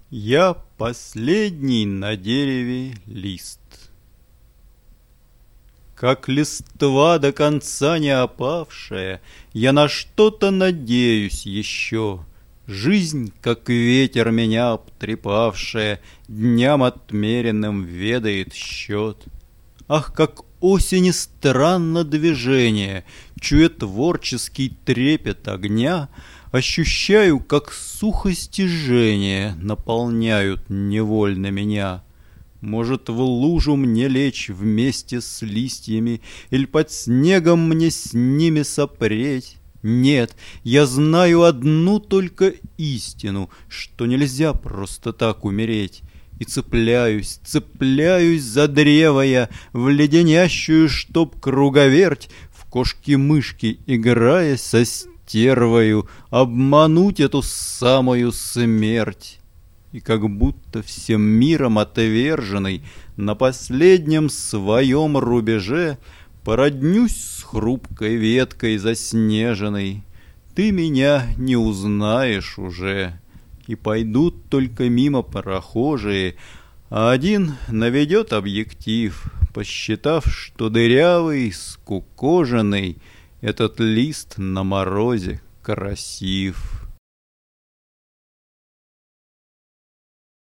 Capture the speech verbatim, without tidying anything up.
Я последний на дереве лист. Как листва до конца не опавшая, я на что-то надеюсь еще. Жизнь, как ветер меня обтрепавшая, дням отмеренным ведает счет. Ах, как осени странно движение, чуя творческий трепет огня, ощущаю, как сухость и жжение наполняют невольно меня. Может, в лужу мне лечь вместе с листьями, или под снегом мне с ними сопреть? Нет, я знаю одну только истину, что нельзя просто так умереть. И цепляюсь, цепляюсь за древо я, в леденящую, чтоб круговерть, в кошки-мышки играя со стервою, обмануть эту самую смерть. И как будто всем миром отверженный, на последнем своем рубеже породнюсь с хрупкой веткой заснеженной. Ты меня не узнаешь уже, и пойдут только мимо прохожие, а один наведет объектив, посчитав, что дырявый, скукоженный этот лист на морозе красив.